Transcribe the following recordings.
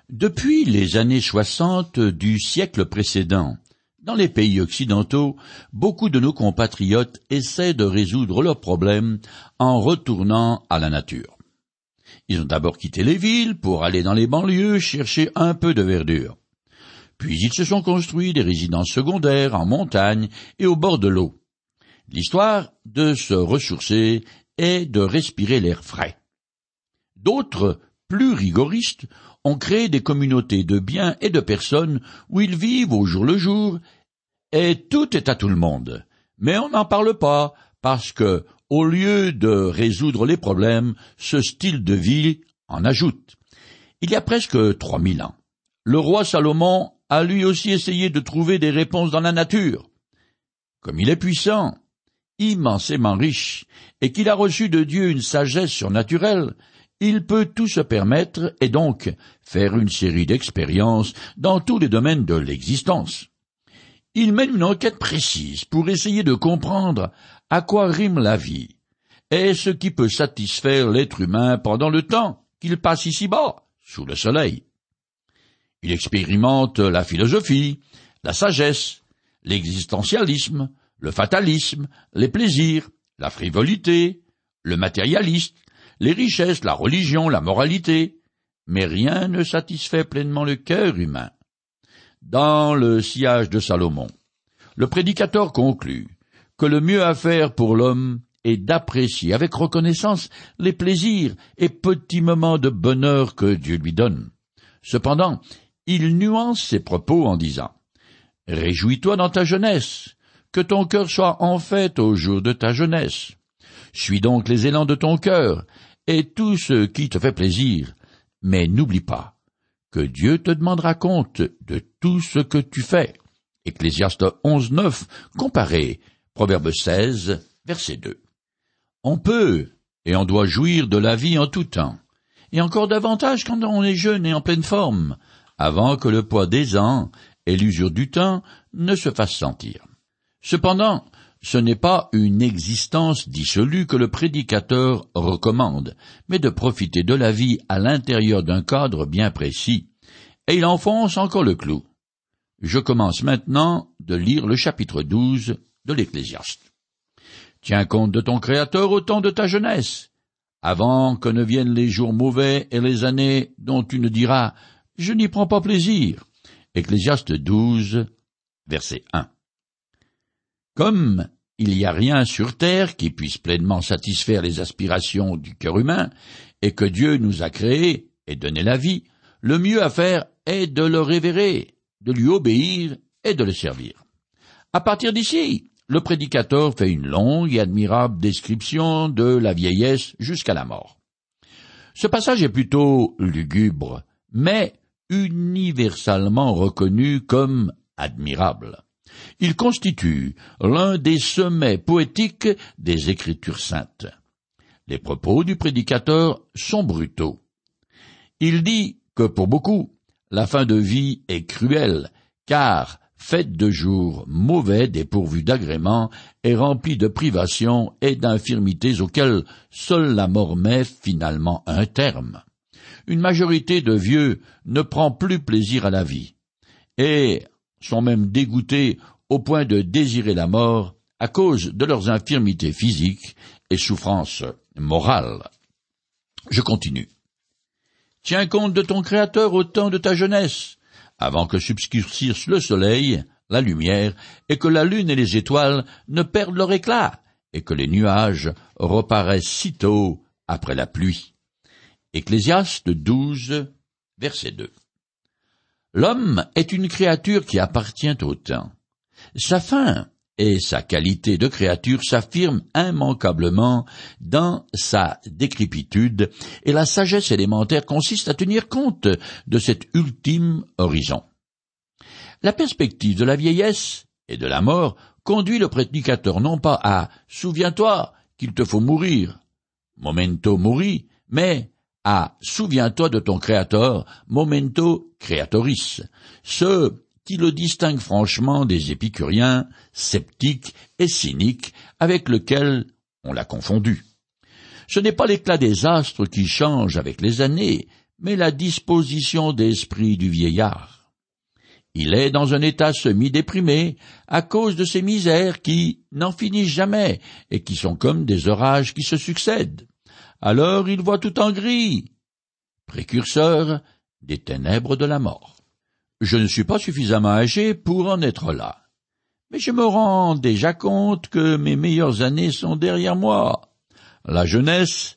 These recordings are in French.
Depuis les années 60 du siècle précédent, dans les pays occidentaux, beaucoup de nos compatriotes essaient de résoudre leurs problèmes en retournant à la nature. Ils ont d'abord quitté les villes pour aller dans les banlieues chercher un peu de verdure. Puis ils se sont construits des résidences secondaires en montagne et au bord de l'eau. L'histoire de se ressourcer est de respirer l'air frais. D'autres, plus rigoristes, ont créé des communautés de biens et de personnes où ils vivent au jour le jour, et tout est à tout le monde. Mais on n'en parle pas, parce que, au lieu de résoudre les problèmes, ce style de vie en ajoute. Il y a presque 3000 ans, le roi Salomon a lui aussi essayé de trouver des réponses dans la nature. Comme il est puissant, immensément riche, et qu'il a reçu de Dieu une sagesse surnaturelle, il peut tout se permettre et donc faire une série d'expériences dans tous les domaines de l'existence. Il mène une enquête précise pour essayer de comprendre à quoi rime la vie et ce qui peut satisfaire l'être humain pendant le temps qu'il passe ici-bas, sous le soleil. Il expérimente la philosophie, la sagesse, l'existentialisme, le fatalisme, les plaisirs, la frivolité, le matérialisme, les richesses, la religion, la moralité, mais rien ne satisfait pleinement le cœur humain. Dans le sillage de Salomon, le prédicateur conclut que le mieux à faire pour l'homme est d'apprécier avec reconnaissance les plaisirs et petits moments de bonheur que Dieu lui donne. Cependant, il nuance ses propos en disant « Réjouis-toi dans ta jeunesse, que ton cœur soit en fête au jour de ta jeunesse. Suis donc les élans de ton cœur et tout ce qui te fait plaisir, mais n'oublie pas que Dieu te demandera compte de tout ce que tu fais. » Ecclésiaste 11:9, comparé Proverbe 16, verset 2. On peut et on doit jouir de la vie en tout temps, et encore davantage quand on est jeune et en pleine forme, avant que le poids des ans et l'usure du temps ne se fassent sentir. Cependant, ce n'est pas une existence dissolue que le prédicateur recommande, mais de profiter de la vie à l'intérieur d'un cadre bien précis. Et il enfonce encore le clou. Je commence maintenant de lire le chapitre 12 de l'Ecclésiaste. Tiens compte de ton Créateur au temps de ta jeunesse, avant que ne viennent les jours mauvais et les années dont tu ne diras « Je n'y prends pas plaisir ». Ecclésiaste 12, verset 1. Comme il n'y a rien sur terre qui puisse pleinement satisfaire les aspirations du cœur humain, et que Dieu nous a créés et donné la vie, le mieux à faire est de le révérer, de lui obéir et de le servir. À partir d'ici, le prédicateur fait une longue et admirable description de la vieillesse jusqu'à la mort. Ce passage est plutôt lugubre, mais universellement reconnu comme admirable. Il constitue l'un des sommets poétiques des Écritures saintes. Les propos du prédicateur sont brutaux. Il dit que pour beaucoup, la fin de vie est cruelle, car faite de jours mauvais dépourvus d'agréments et remplie de privations et d'infirmités auxquelles seule la mort met finalement un terme. Une majorité de vieux ne prend plus plaisir à la vie, et sont même dégoûtés au point de désirer la mort à cause de leurs infirmités physiques et souffrances morales. Je continue. Tiens compte de ton Créateur au temps de ta jeunesse, avant que s'obscurcisse le soleil, la lumière, et que la lune et les étoiles ne perdent leur éclat, et que les nuages reparaissent sitôt après la pluie. Ecclésiaste 12, verset 2. L'homme est une créature qui appartient au temps. Sa fin et sa qualité de créature s'affirment immanquablement dans sa décrépitude, et la sagesse élémentaire consiste à tenir compte de cet ultime horizon. La perspective de la vieillesse et de la mort conduit le prédicateur non pas à « souviens-toi qu'il te faut mourir », momento mori, mais à « souviens-toi de ton Créateur », momento creatoris, ce qui le distingue franchement des épicuriens, sceptiques et cyniques avec lesquels on l'a confondu. Ce n'est pas l'éclat des astres qui change avec les années, mais la disposition d'esprit du vieillard. Il est dans un état semi-déprimé à cause de ces misères qui n'en finissent jamais et qui sont comme des orages qui se succèdent. Alors il voit tout en gris, précurseur des ténèbres de la mort. Je ne suis pas suffisamment âgé pour en être là, mais je me rends déjà compte que mes meilleures années sont derrière moi. La jeunesse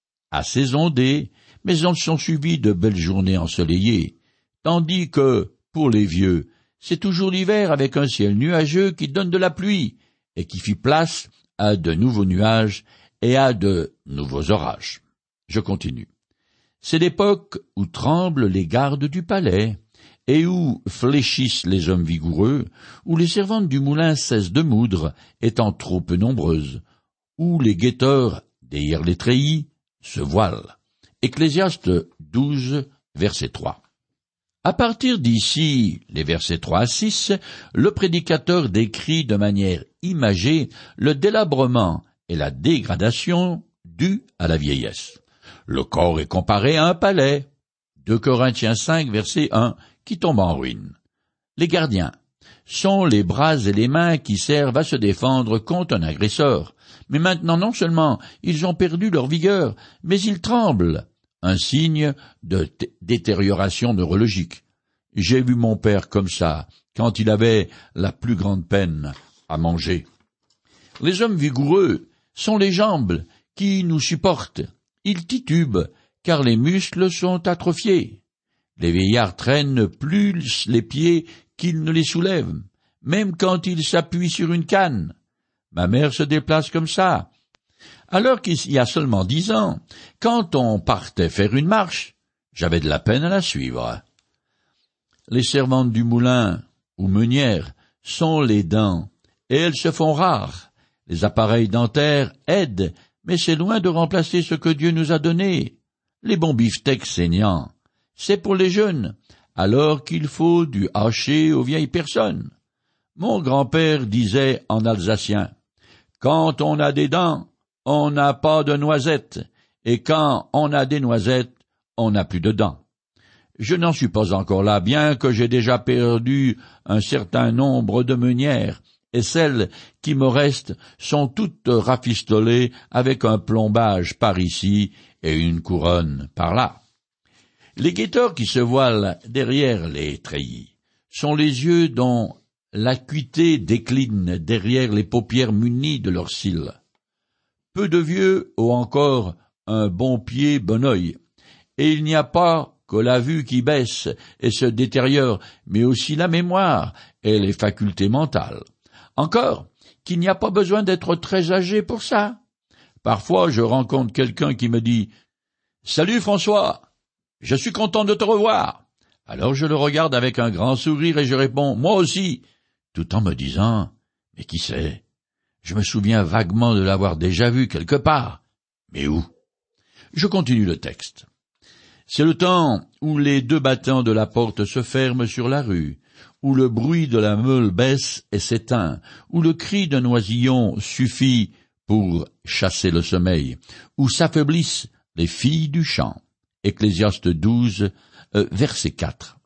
a ses ondées, mais elles sont suivies de belles journées ensoleillées, tandis que, pour les vieux, c'est toujours l'hiver avec un ciel nuageux qui donne de la pluie et qui fit place à de nouveaux nuages et à de nouveaux orages. Je continue. C'est l'époque où tremblent les gardes du palais, et où fléchissent les hommes vigoureux, où les servantes du moulin cessent de moudre, étant trop peu nombreuses, où les guetteurs, derrière les treillis, se voilent. Ecclésiaste 12, verset 3. À partir d'ici, les versets 3 à 6, le prédicateur décrit de manière imagée le délabrement et la dégradation dus à la vieillesse. Le corps est comparé à un palais, 2 Corinthiens 5, verset 1, qui tombe en ruine. Les gardiens sont les bras et les mains qui servent à se défendre contre un agresseur. Mais maintenant, non seulement ils ont perdu leur vigueur, mais ils tremblent, un signe de détérioration neurologique. J'ai vu mon père comme ça, quand il avait la plus grande peine à manger. Les hommes vigoureux sont les jambes qui nous supportent. Ils titubent, car les muscles sont atrophiés. Les vieillards traînent plus les pieds qu'ils ne les soulèvent, même quand ils s'appuient sur une canne. Ma mère se déplace comme ça. Alors qu'il y a seulement 10 ans, quand on partait faire une marche, j'avais de la peine à la suivre. Les servantes du moulin, ou meunières, sont les dents, et elles se font rares. Les appareils dentaires aident, mais c'est loin de remplacer ce que Dieu nous a donné. Les bons beefsteaks saignants, c'est pour les jeunes, alors qu'il faut du haché aux vieilles personnes. Mon grand-père disait en alsacien, « Quand on a des dents, on n'a pas de noisettes, et quand on a des noisettes, on n'a plus de dents. » Je n'en suis pas encore là, bien que j'ai déjà perdu un certain nombre de meunières, et celles qui me restent sont toutes rafistolées avec un plombage par ici et une couronne par là. Les guetteurs qui se voilent derrière les treillis sont les yeux dont l'acuité décline derrière les paupières munies de leurs cils. Peu de vieux ont encore un bon pied, bon œil, et il n'y a pas que la vue qui baisse et se détériore, mais aussi la mémoire et les facultés mentales. Encore qu'il n'y a pas besoin d'être très âgé pour ça. Parfois je rencontre quelqu'un qui me dit « Salut François, je suis content de te revoir ». Alors je le regarde avec un grand sourire et je réponds « Moi aussi », tout en me disant « Mais qui sait ? Je me souviens vaguement de l'avoir déjà vu quelque part. Mais où ?» Je continue le texte. C'est le temps où les 2 battants de la porte se ferment sur la rue, où le bruit de la meule baisse et s'éteint, où le cri d'un oisillon suffit pour chasser le sommeil, où s'affaiblissent les filles du champ. Ecclésiaste 12, verset 4.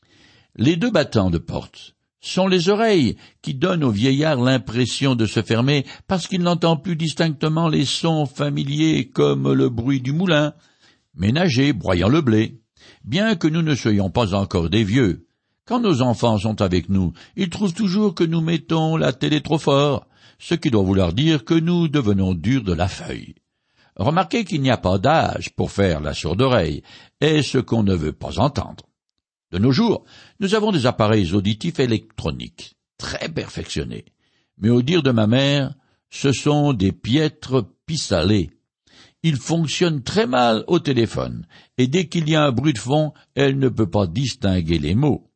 Les 2 battants de porte sont les oreilles qui donnent au vieillard l'impression de se fermer parce qu'il n'entend plus distinctement les sons familiers comme le bruit du moulin, ménager broyant le blé. Bien que nous ne soyons pas encore des vieux, quand nos enfants sont avec nous, ils trouvent toujours que nous mettons la télé trop fort, ce qui doit vouloir dire que nous devenons durs de la feuille. Remarquez qu'il n'y a pas d'âge pour faire la sourde oreille, et ce qu'on ne veut pas entendre. De nos jours, nous avons des appareils auditifs électroniques, très perfectionnés. Mais au dire de ma mère, ce sont des piètres pis-aller. Ils fonctionnent très mal au téléphone, et dès qu'il y a un bruit de fond, elle ne peut pas distinguer les mots.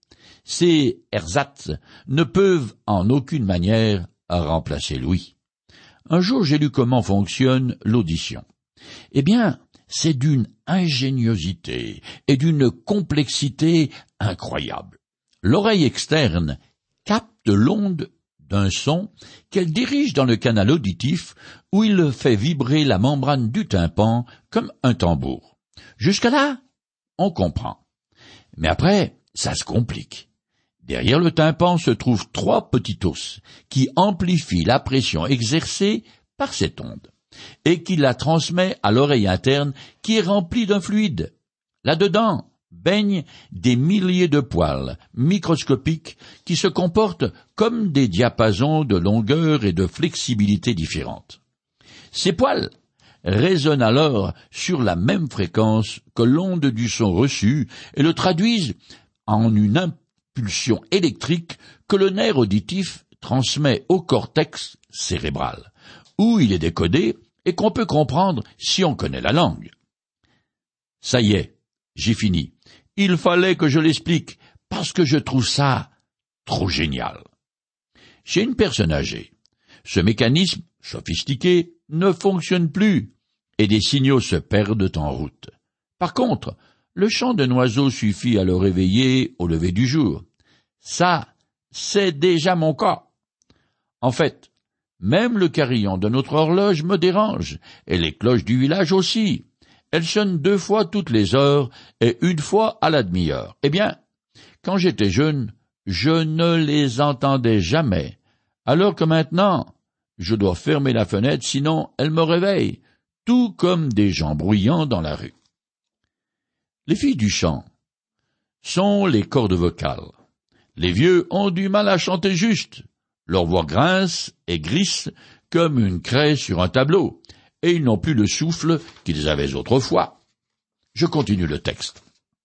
Ces ersatz ne peuvent en aucune manière remplacer l'ouïe. Un jour, j'ai lu comment fonctionne l'audition. Eh bien, c'est d'une ingéniosité et d'une complexité incroyables. L'oreille externe capte l'onde d'un son qu'elle dirige dans le canal auditif où il fait vibrer la membrane du tympan comme un tambour. Jusque-là, on comprend. Mais après, ça se complique. Derrière le tympan se trouvent 3 petits os qui amplifient la pression exercée par cette onde et qui la transmet à l'oreille interne qui est remplie d'un fluide. Là-dedans baignent des milliers de poils microscopiques qui se comportent comme des diapasons de longueur et de flexibilité différentes. Ces poils résonnent alors sur la même fréquence que l'onde du son reçu et le traduisent en une impulsion électrique que le nerf auditif transmet au cortex cérébral, où il est décodé et qu'on peut comprendre si on connaît la langue. Ça y est, j'ai fini. Il fallait que je l'explique, parce que je trouve ça trop génial. Chez une personne âgée, ce mécanisme sophistiqué ne fonctionne plus, et des signaux se perdent en route. Par contre, le chant d'un oiseau suffit à le réveiller au lever du jour. Ça, c'est déjà mon cas. En fait, même le carillon de notre horloge me dérange, et les cloches du village aussi. Elles sonnent 2 fois toutes les heures et 1 fois à la demi-heure. Eh bien, quand j'étais jeune, je ne les entendais jamais, alors que maintenant, je dois fermer la fenêtre, sinon elles me réveillent, tout comme des gens bruyants dans la rue. Les filles du chant sont les cordes vocales. Les vieux ont du mal à chanter juste. Leur voix grince et grisse comme une craie sur un tableau, et ils n'ont plus le souffle qu'ils avaient autrefois. Je continue le texte.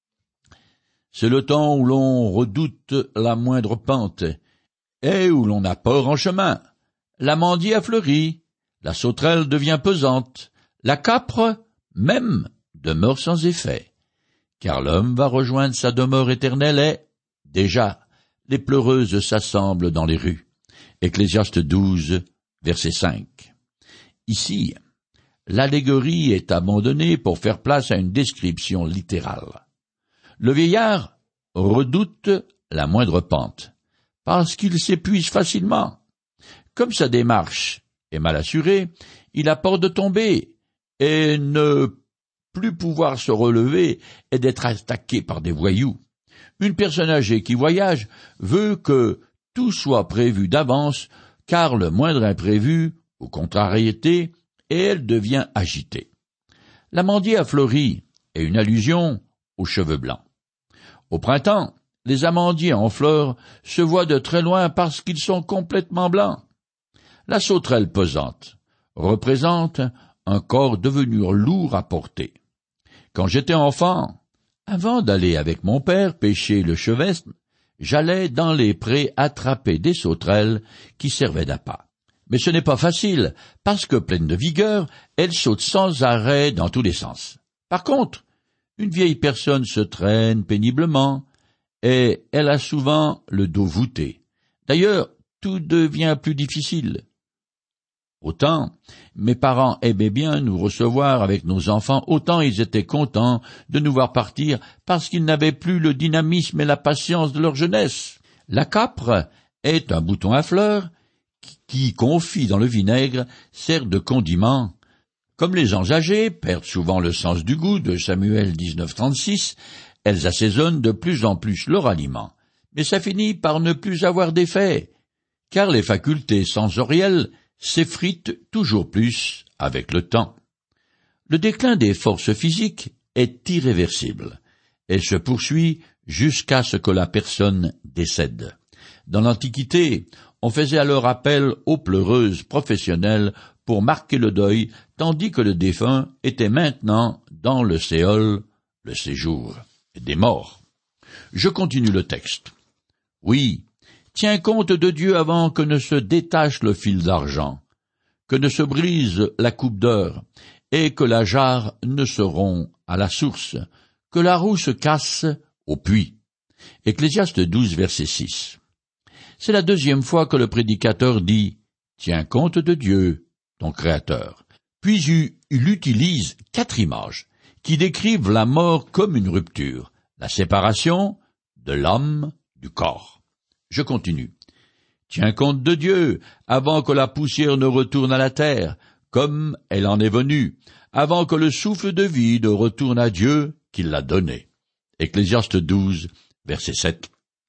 C'est le temps où l'on redoute la moindre pente, et où l'on a peur en chemin. L'amandier a fleuri, la sauterelle devient pesante, la capre, même, demeure sans effet. Car l'homme va rejoindre sa demeure éternelle et, déjà, les pleureuses s'assemblent dans les rues. Ecclésiaste 12, verset 5. Ici, l'allégorie est abandonnée pour faire place à une description littérale. Le vieillard redoute la moindre pente, parce qu'il s'épuise facilement. Comme sa démarche est mal assurée, il a peur de tomber et ne plus pouvoir se relever et d'être attaqué par des voyous. Une personne âgée qui voyage veut que tout soit prévu d'avance, car le moindre imprévu, ou contrariété, et elle devient agitée. L'amandier a fleuri est une allusion aux cheveux blancs. Au printemps, les amandiers en fleurs se voient de très loin parce qu'ils sont complètement blancs. La sauterelle pesante représente un corps devenu lourd à porter. Quand j'étais enfant, avant d'aller avec mon père pêcher le chevestre, j'allais dans les prés attraper des sauterelles qui servaient d'appât. Mais ce n'est pas facile, parce que pleine de vigueur, elles sautent sans arrêt dans tous les sens. Par contre, une vieille personne se traîne péniblement, et elle a souvent le dos voûté. D'ailleurs, tout devient plus difficile. Autant mes parents aimaient bien nous recevoir avec nos enfants, autant ils étaient contents de nous voir partir parce qu'ils n'avaient plus le dynamisme et la patience de leur jeunesse. La capre est un bouton à fleurs qui, confit dans le vinaigre, sert de condiment. Comme les gens âgés perdent souvent le sens du goût de Samuel 19:36, elles assaisonnent de plus en plus leur aliment. Mais ça finit par ne plus avoir d'effet, car les facultés sensorielles s'effrite toujours plus avec le temps. Le déclin des forces physiques est irréversible et se poursuit jusqu'à ce que la personne décède. Dans l'Antiquité, on faisait alors appel aux pleureuses professionnelles pour marquer le deuil, tandis que le défunt était maintenant dans le Séol, le séjour des morts. Je continue le texte. Oui, tiens compte de Dieu avant que ne se détache le fil d'argent, que ne se brise la coupe d'or, et que la jarre ne se rompt à la source, que la roue se casse au puits. Ecclésiaste 12, verset 6. C'est la 2e fois que le prédicateur dit « Tiens compte de Dieu, ton Créateur ». Puis il utilise 4 images qui décrivent la mort comme une rupture, la séparation de l'âme du corps. Je continue. Tiens compte de Dieu, avant que la poussière ne retourne à la terre, comme elle en est venue, avant que le souffle de vie ne retourne à Dieu qui l'a donné. Ecclésiaste 12, verset 7.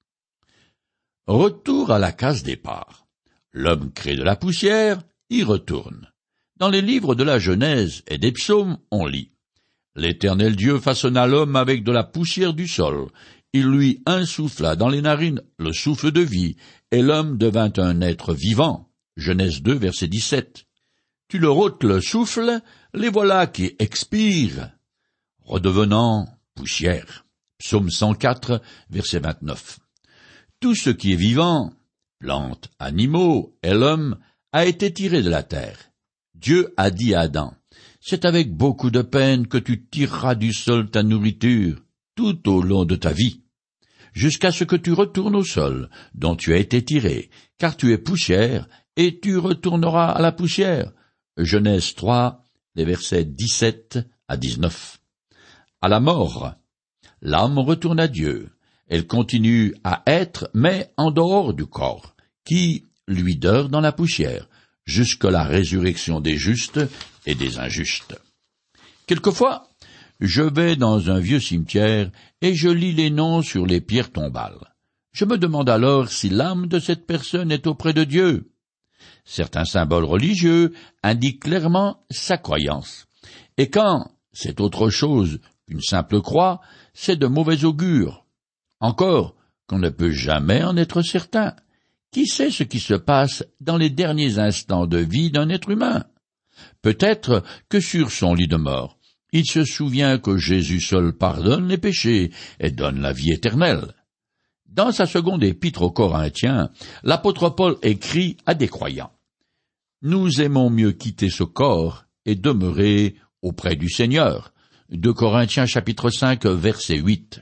Retour à la case départ. L'homme crée de la poussière, y retourne. Dans les livres de la Genèse et des psaumes, on lit: L'Éternel Dieu façonna l'homme avec de la poussière du sol. Il lui insuffla dans les narines le souffle de vie, et l'homme devint un être vivant. Genèse 2, verset 17. Tu leur ôtes le souffle, les voilà qui expirent, redevenant poussière. Psaume 104, verset 29. Tout ce qui est vivant, plantes, animaux et l'homme, a été tiré de la terre. Dieu a dit à Adam: c'est avec beaucoup de peine que tu tireras du sol ta nourriture tout au long de ta vie, jusqu'à ce que tu retournes au sol dont tu as été tiré, car tu es poussière, et tu retourneras à la poussière. Genèse 3, les versets 17 à 19. À la mort, l'âme retourne à Dieu. Elle continue à être, mais en dehors du corps, qui lui demeure dans la poussière, jusqu'à la résurrection des justes et des injustes. Quelquefois, je vais dans un vieux cimetière et je lis les noms sur les pierres tombales. Je me demande alors si l'âme de cette personne est auprès de Dieu. Certains symboles religieux indiquent clairement sa croyance. Et quand c'est autre chose qu'une simple croix, c'est de mauvais augure. Encore qu'on ne peut jamais en être certain. Qui sait ce qui se passe dans les derniers instants de vie d'un être humain? Peut-être que sur son lit de mort, il se souvient que Jésus seul pardonne les péchés et donne la vie éternelle. Dans sa seconde épître aux Corinthiens, l'apôtre Paul écrit à des croyants: Nous aimons mieux quitter ce corps et demeurer auprès du Seigneur. 2 Corinthiens chapitre 5, verset 8.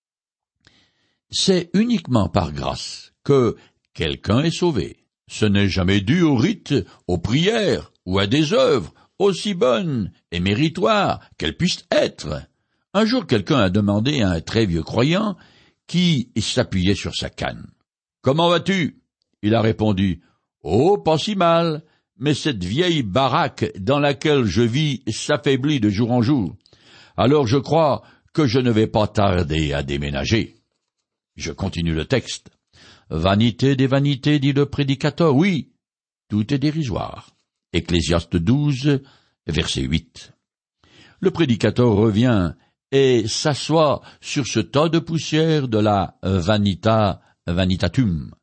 C'est uniquement par grâce que quelqu'un est sauvé. Ce n'est jamais dû au rite, aux prières ou à des œuvres, aussi bonnes et méritoires qu'elles puissent être. Un jour, quelqu'un a demandé à un très vieux croyant qui s'appuyait sur sa canne: Comment vas-tu? Il a répondu: Oh, pas si mal, mais cette vieille baraque dans laquelle je vis s'affaiblit de jour en jour. Alors je crois que je ne vais pas tarder à déménager. Je continue le texte. Vanité des vanités, dit le prédicateur, oui, tout est dérisoire. Ecclésiaste 12, verset 8. Le prédicateur revient et s'assoit sur ce tas de poussière de la vanitatum.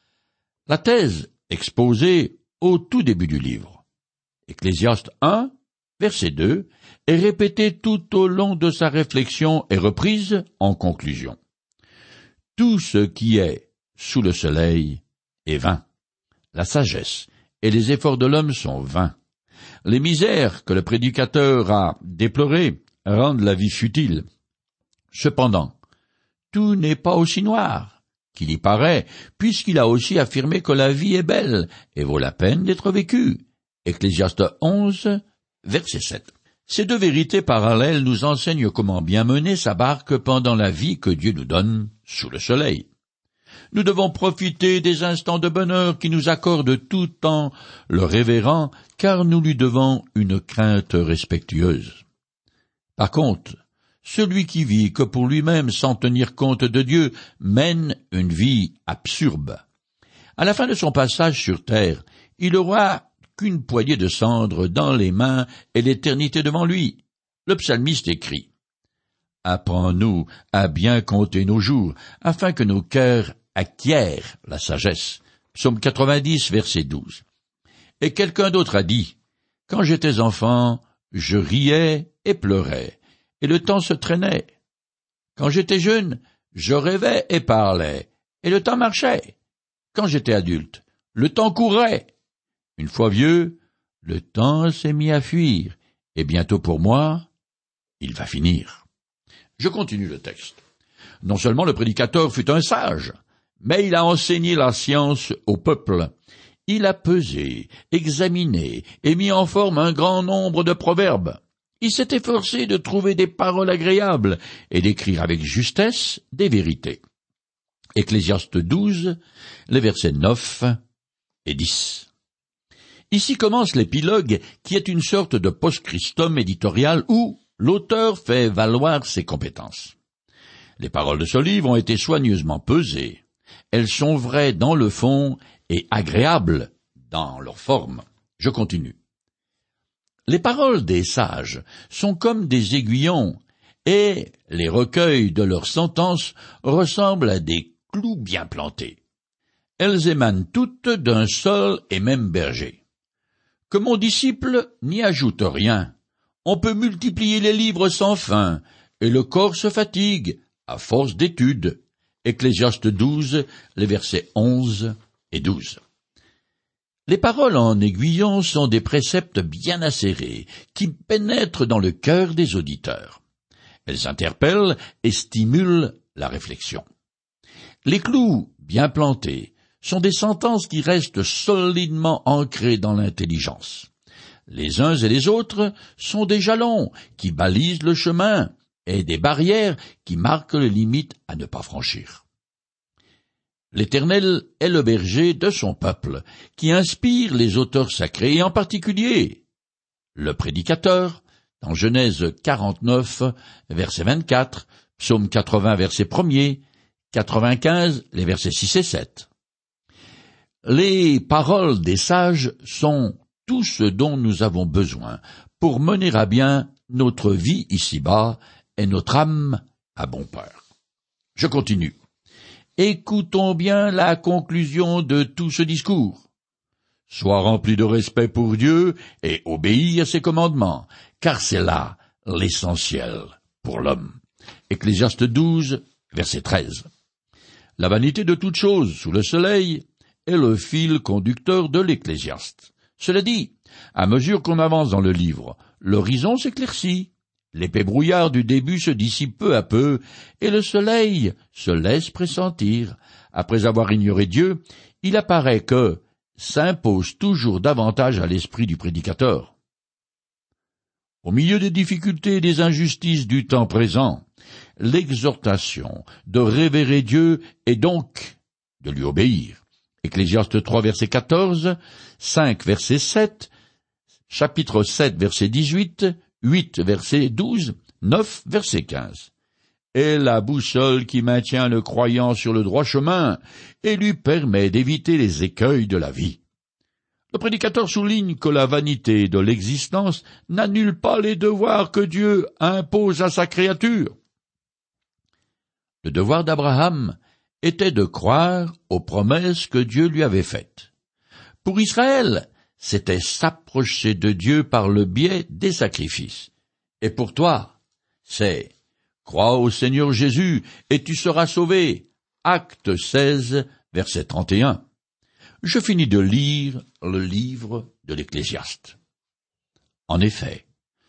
La thèse exposée au tout début du livre, Ecclésiaste 1, verset 2, est répétée tout au long de sa réflexion et reprise en conclusion. Tout ce qui est sous le soleil est vain. La sagesse et les efforts de l'homme sont vains. Les misères que le prédicateur a déplorées rendent la vie futile. Cependant, tout n'est pas aussi noir qu'il y paraît, puisqu'il a aussi affirmé que la vie est belle et vaut la peine d'être vécue. Ecclésiaste 11, verset 7. Ces deux vérités parallèles nous enseignent comment bien mener sa barque pendant la vie que Dieu nous donne sous le soleil. Nous devons profiter des instants de bonheur qui nous accorde tout en le révérant, car nous lui devons une crainte respectueuse. Par contre, celui qui vit que pour lui-même sans tenir compte de Dieu mène une vie absurde. À la fin de son passage sur terre, il aura qu'une poignée de cendres dans les mains et l'éternité devant lui. Le psalmiste écrit: Apprends-nous à bien compter nos jours, afin que nos cœurs acquièrent la sagesse. Psaume 90, verset 12. Et quelqu'un d'autre a dit: Quand j'étais enfant, je riais et pleurais, et le temps se traînait. Quand j'étais jeune, je rêvais et parlais, et le temps marchait. Quand j'étais adulte, le temps courait. Une fois vieux, le temps s'est mis à fuir, et bientôt pour moi, il va finir. Je continue le texte. Non seulement le prédicateur fut un sage, mais il a enseigné la science au peuple. Il a pesé, examiné et mis en forme un grand nombre de proverbes. Il s'est efforcé de trouver des paroles agréables et d'écrire avec justesse des vérités. Ecclésiaste 12, les versets 9 et 10. Ici commence l'épilogue qui est une sorte de post-scriptum éditorial où l'auteur fait valoir ses compétences. Les paroles de ce livre ont été soigneusement pesées. Elles sont vraies dans le fond et agréables dans leur forme. Je continue. Les paroles des sages sont comme des aiguillons, et les recueils de leurs sentences ressemblent à des clous bien plantés. Elles émanent toutes d'un seul et même berger. Que mon disciple n'y ajoute rien. On peut multiplier les livres sans fin, et le corps se fatigue à force d'études. Ecclésiaste 12, les versets 11 et 12. Les paroles en aiguillon sont des préceptes bien acérés, qui pénètrent dans le cœur des auditeurs. Elles interpellent et stimulent la réflexion. Les clous bien plantés sont des sentences qui restent solidement ancrées dans l'intelligence. Les uns et les autres sont des jalons qui balisent le chemin et des barrières qui marquent les limites à ne pas franchir. L'Éternel est le berger de son peuple, qui inspire les auteurs sacrés, et en particulier le prédicateur, dans Genèse 49, verset 24, Psaume 80, verset 1er, 95, les versets 6 et 7. Les paroles des sages sont tout ce dont nous avons besoin pour mener à bien notre vie ici-bas et notre âme à bon port. Je continue. Écoutons bien la conclusion de tout ce discours. Sois rempli de respect pour Dieu et obéis à ses commandements, car c'est là l'essentiel pour l'homme. Ecclésiaste 12, verset 13. La vanité de toute chose sous le soleil est le fil conducteur de l'Ecclésiaste. Cela dit, à mesure qu'on avance dans le livre, l'horizon s'éclaircit. L'épais brouillard du début se dissipe peu à peu, et le soleil se laisse pressentir. Après avoir ignoré Dieu, il apparaît que s'impose toujours davantage à l'esprit du prédicateur. Au milieu des difficultés et des injustices du temps présent, l'exhortation de révérer Dieu est donc de lui obéir. Ecclésiaste 3, verset 14, 5, verset 7, chapitre 7, verset 18, 8, verset 12, 9, verset 15. Est la boussole qui maintient le croyant sur le droit chemin et lui permet d'éviter les écueils de la vie. Le prédicateur souligne que la vanité de l'existence n'annule pas les devoirs que Dieu impose à sa créature. Le devoir d'Abraham était de croire aux promesses que Dieu lui avait faites. Pour Israël, c'était s'approcher de Dieu par le biais des sacrifices. Et pour toi, c'est « Crois au Seigneur Jésus et tu seras sauvé ». Acte 16, verset 31. Je finis de lire le livre de l'Ecclésiaste. En effet,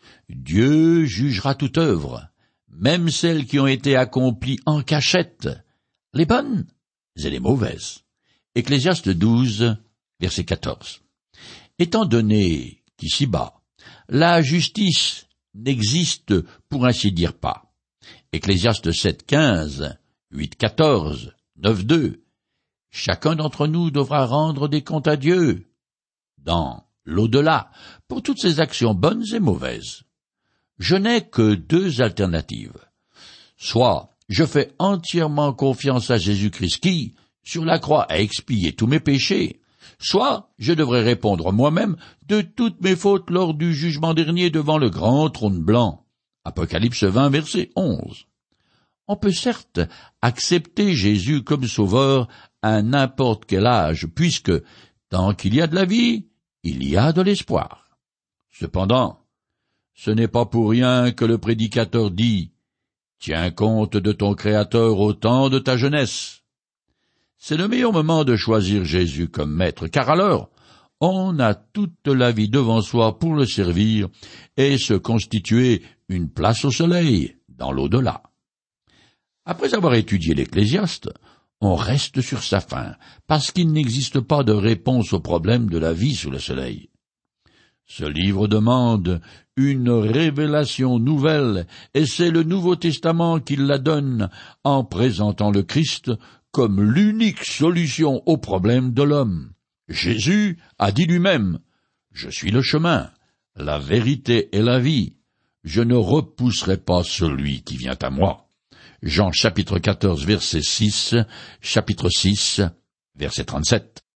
Dieu jugera toute œuvre, même celles qui ont été accomplies en cachette, les bonnes et les mauvaises. Ecclésiaste 12, verset 14. Étant donné qu'ici-bas, la justice n'existe pour ainsi dire pas. Ecclésiaste 7, 15, 8, 14, 9, 2. Chacun d'entre nous devra rendre des comptes à Dieu, dans l'au-delà, pour toutes ses actions bonnes et mauvaises. Je n'ai que deux alternatives. Soit je fais entièrement confiance à Jésus-Christ qui, sur la croix, a expié tous mes péchés, soit je devrais répondre moi-même de toutes mes fautes lors du jugement dernier devant le grand trône blanc. Apocalypse 20, verset 11. On peut certes accepter Jésus comme sauveur à n'importe quel âge, puisque, tant qu'il y a de la vie, il y a de l'espoir. Cependant, ce n'est pas pour rien que le prédicateur dit « Tiens compte de ton Créateur au temps de ta jeunesse ». C'est le meilleur moment de choisir Jésus comme maître, car alors, on a toute la vie devant soi pour le servir et se constituer une place au soleil, dans l'au-delà. Après avoir étudié l'Ecclésiaste, on reste sur sa faim, parce qu'il n'existe pas de réponse aux problèmes de la vie sous le soleil. Ce livre demande une révélation nouvelle, et c'est le Nouveau Testament qui la donne en présentant le Christ comme l'unique solution aux problèmes de l'homme. Jésus a dit lui-même « Je suis le chemin, la vérité et la vie. Je ne repousserai pas celui qui vient à moi. Jean chapitre 14 verset 6, chapitre 6, verset 37.